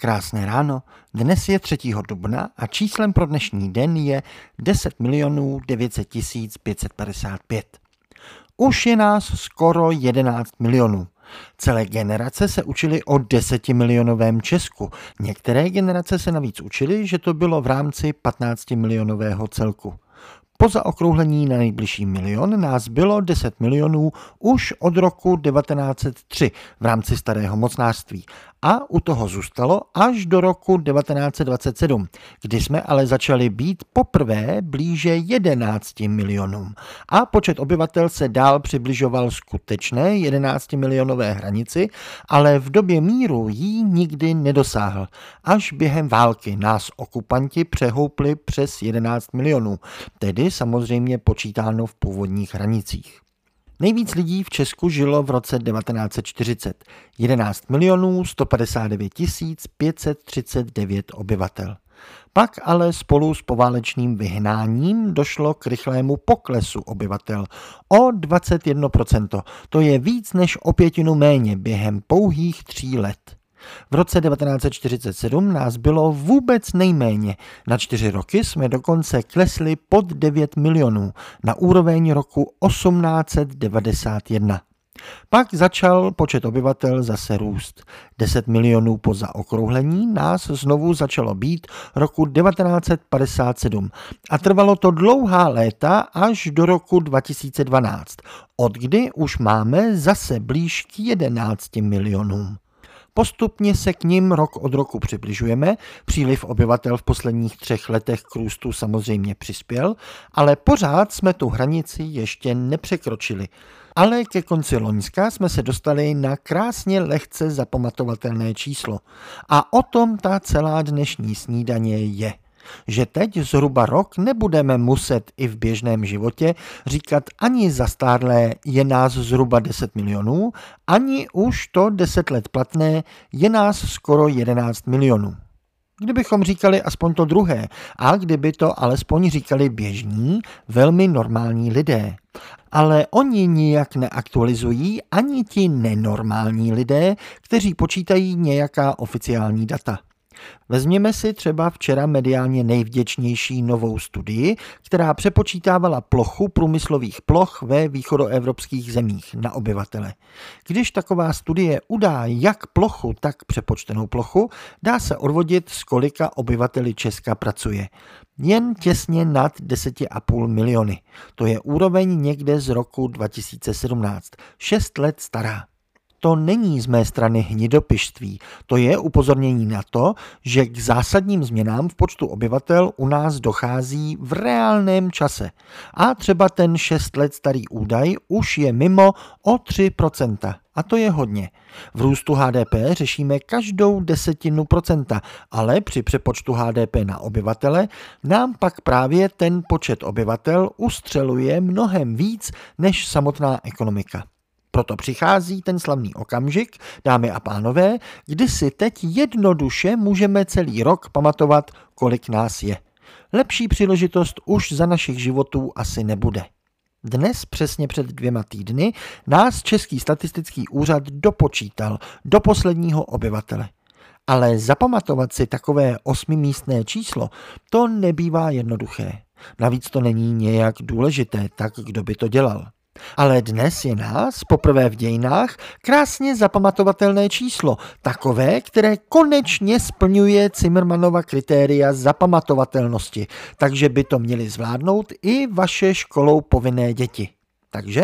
Krásné ráno, dnes je 3. dubna a číslem pro dnešní den je 10 900 555. Už je nás skoro 11 milionů. Celé generace se učily o 10 milionovém Česku. Některé generace se navíc učily, že to bylo v rámci 15 milionového celku. Po zaokrouhlení na nejbližší milion nás bylo 10 milionů už od roku 1903 v rámci starého mocnářství a u toho zůstalo až do roku 1927, kdy jsme ale začali být poprvé blíže 11 milionům a počet obyvatel se dál přibližoval skutečné 11 milionové hranici, ale v době míru jí nikdy nedosáhl. Až během války nás okupanti přehoupli přes 11 milionů, tedy samozřejmě počítáno v původních hranicích. Nejvíc lidí v Česku žilo v roce 1940. 11 milionů 159 539 obyvatel. Pak ale spolu s poválečným vyhnáním došlo k rychlému poklesu obyvatel o 21%. To je víc než o 1/5 méně během pouhých 3 let. V roce 1947 nás bylo vůbec nejméně. Na 4 roky jsme dokonce klesli pod 9 milionů na úroveň roku 1891. Pak začal počet obyvatel zase růst. 10 milionů po zaokrouhlení nás znovu začalo být roku 1957 a trvalo to dlouhá léta až do roku 2012, odkdy už máme zase blíž k 11 milionům. Postupně se k nim rok od roku přibližujeme, příliv obyvatel v posledních 3 letech k růstu samozřejmě přispěl, ale pořád jsme tu hranici ještě nepřekročili. Ale ke konci loňska jsme se dostali na krásně lehce zapamatovatelné číslo. A o tom ta celá dnešní snídaně je. Že teď zhruba rok nebudeme muset i v běžném životě říkat ani zastárlé je nás zhruba 10 milionů, ani už to 10 let platné je nás skoro 11 milionů. Kdybychom říkali aspoň to druhé a kdyby to alespoň říkali běžní, velmi normální lidé. Ale oni nijak neaktualizují ani ti nenormální lidé, kteří počítají nějaká oficiální data. Vezměme si třeba včera mediálně nejvděčnější novou studii, která přepočítávala plochu průmyslových ploch ve východoevropských zemích na obyvatele. Když taková studie udá jak plochu, tak přepočtenou plochu, dá se odvodit, z kolika obyvateli Česka pracuje. Jen těsně nad 10,5 miliony. To je úroveň někde z roku 2017, 6 let stará. To není z mé strany hnidopištství, to je upozornění na to, že k zásadním změnám v počtu obyvatel u nás dochází v reálném čase. A třeba ten 6 let starý údaj už je mimo o 3%. A to je hodně. V růstu HDP řešíme každou 10%, ale při přepočtu HDP na obyvatele nám pak právě ten počet obyvatel ustřeluje mnohem víc než samotná ekonomika. Proto přichází ten slavný okamžik, dámy a pánové, kdy si teď jednoduše můžeme celý rok pamatovat, kolik nás je. Lepší příležitost už za našich životů asi nebude. Dnes, přesně před 2 týdny, nás Český statistický úřad dopočítal do posledního obyvatele. Ale zapamatovat si takové 8místné číslo, to nebývá jednoduché. Navíc to není nějak důležité, tak kdo by to dělal. Ale dnes je nás, poprvé v dějinách, krásně zapamatovatelné číslo, takové, které konečně splňuje Zimmermannova kritéria zapamatovatelnosti, takže by to měly zvládnout i vaše školou povinné děti. Takže?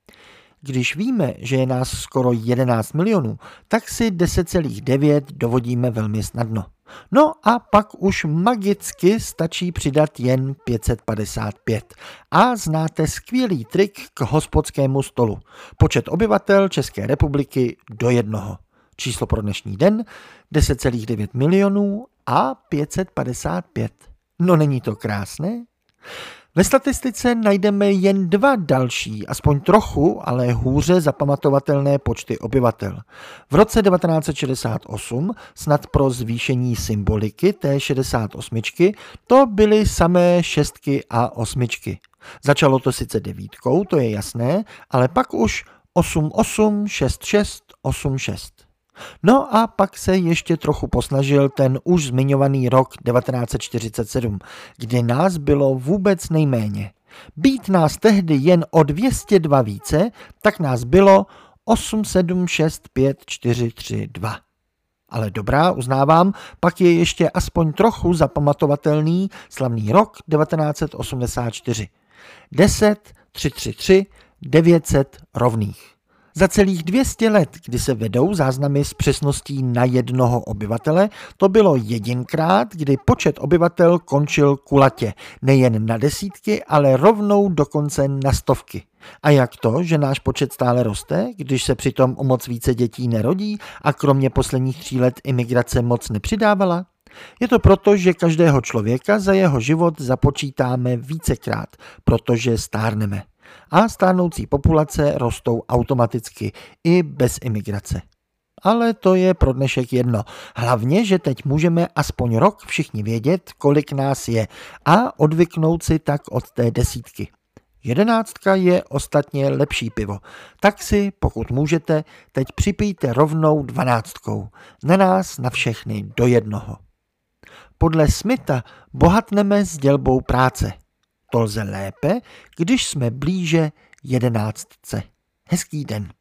Když víme, že je nás skoro 11 milionů, tak si 10,9 dovodíme velmi snadno. No a pak už magicky stačí přidat jen 555. A znáte skvělý trik k hospodskému stolu. Počet obyvatel České republiky do 1. Číslo pro dnešní den 10,9 milionů a 555. No není to krásné? Ve statistice najdeme jen 2 další, aspoň trochu, ale hůře zapamatovatelné počty obyvatel. V roce 1968, snad pro zvýšení symboliky té 68, to byly samé 6 a 8. Začalo to sice 9, to je jasné, ale pak už 88, 66, 86. No a pak se ještě trochu posnažil ten už zmiňovaný rok 1947, kdy nás bylo vůbec nejméně. Být nás tehdy jen o 202 více, tak nás bylo 8765432. Ale dobrá, uznávám, pak je ještě aspoň trochu zapamatovatelný slavný rok 1984. 10, 333, 900 rovných. Za celých 200 let, kdy se vedou záznamy s přesností na jednoho obyvatele, to bylo jedinkrát, kdy počet obyvatel končil kulatě, nejen na desítky, ale rovnou dokonce na stovky. A jak to, že náš počet stále roste, když se přitom o moc více dětí nerodí a kromě posledních 3 let imigrace moc nepřidávala? Je to proto, že každého člověka za jeho život započítáme vícekrát, protože stárneme. A stárnoucí populace rostou automaticky i bez imigrace. Ale to je pro dnešek jedno. Hlavně, že teď můžeme aspoň rok všichni vědět, kolik nás je a odvyknout si tak od té desítky. 11 je ostatně lepší pivo, tak si, pokud můžete, teď připijte rovnou 12. Na nás, na všechny do jednoho. Podle Smitha bohatneme s dělbou práce. To lze lépe, když jsme blíže 11. Hezký den.